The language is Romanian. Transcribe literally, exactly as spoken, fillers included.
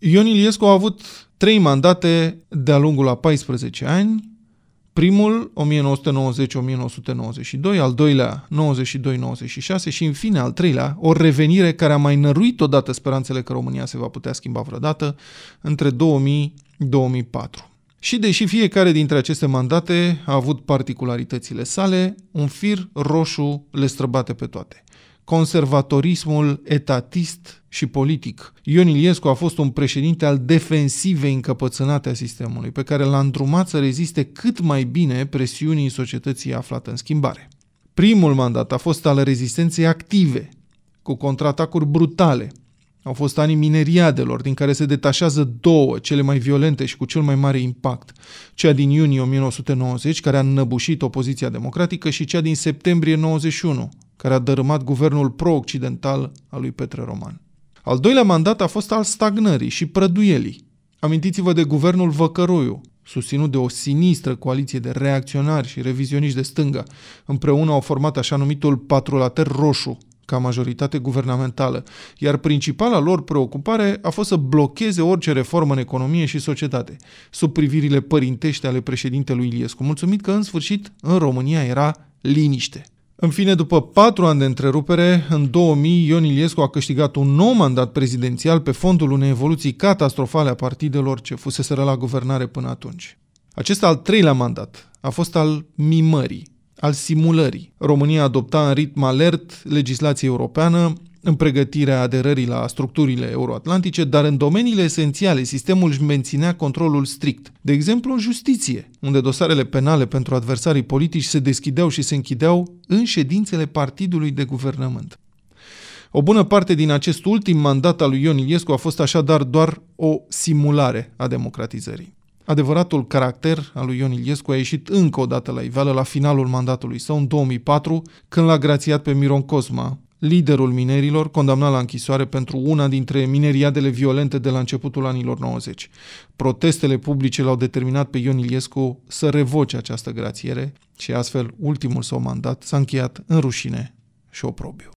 Ion Iliescu a avut trei mandate de-a lungul a paisprezece ani, primul o mie nouă sute nouăzeci - o mie nouă sute nouăzeci și doi, al doilea nouăzeci și doi - nouăzeci și șase și în fine al treilea o revenire care a mai năruit odată speranțele că România se va putea schimba vreodată între două mii - două mii patru. Și deși fiecare dintre aceste mandate a avut particularitățile sale, un fir roșu le străbate pe toate. Conservatorismul etatist și politic. Ion Iliescu a fost un președinte al defensivei încăpățânate a sistemului, pe care l-a îndrumat să reziste cât mai bine presiunii societății aflate în schimbare. Primul mandat a fost al rezistenței active, cu contraatacuri brutale. Au fost anii mineriadelor, din care se detașează două, cele mai violente și cu cel mai mare impact. Cea din iunie o mie nouă sute nouăzeci, care a înnăbușit opoziția democratică, și cea din septembrie nouăzeci și unu, care a dărâmat guvernul pro-occidental al lui Petre Roman. Al doilea mandat a fost al stagnării și prăduielii. Amintiți-vă de guvernul Văcăroiu, susținut de o sinistră coaliție de reacționari și revizioniști de stânga. Împreună au format așa numitul patrulater roșu, ca majoritate guvernamentală, iar principala lor preocupare a fost să blocheze orice reformă în economie și societate, sub privirile părintești ale președintelui Iliescu, mulțumit că, în sfârșit, în România era liniște. În fine, după patru ani de întrerupere, în două mii, Ion Iliescu a câștigat un nou mandat prezidențial pe fondul unei evoluții catastrofale a partidelor ce fuseseră la guvernare până atunci. Acest al treilea mandat a fost al mimării, al simulării. România adopta în ritm alert legislație europeană, în pregătirea aderării la structurile euroatlantice, dar în domeniile esențiale sistemul își menținea controlul strict. De exemplu, în justiție, unde dosarele penale pentru adversarii politici se deschideau și se închideau în ședințele partidului de guvernământ. O bună parte din acest ultim mandat al lui Ion Iliescu a fost așadar doar o simulare a democratizării. Adevăratul caracter al lui Ion Iliescu a ieșit încă o dată la iveală la finalul mandatului său, în două mii patru, când l-a grațiat pe Miron Cosma, liderul minerilor, condamnat la închisoare pentru una dintre mineriadele violente de la începutul anilor nouăzeci. Protestele publice l-au determinat pe Ion Iliescu să revoce această grațiere și astfel ultimul său mandat s-a încheiat în rușine și oprobiu.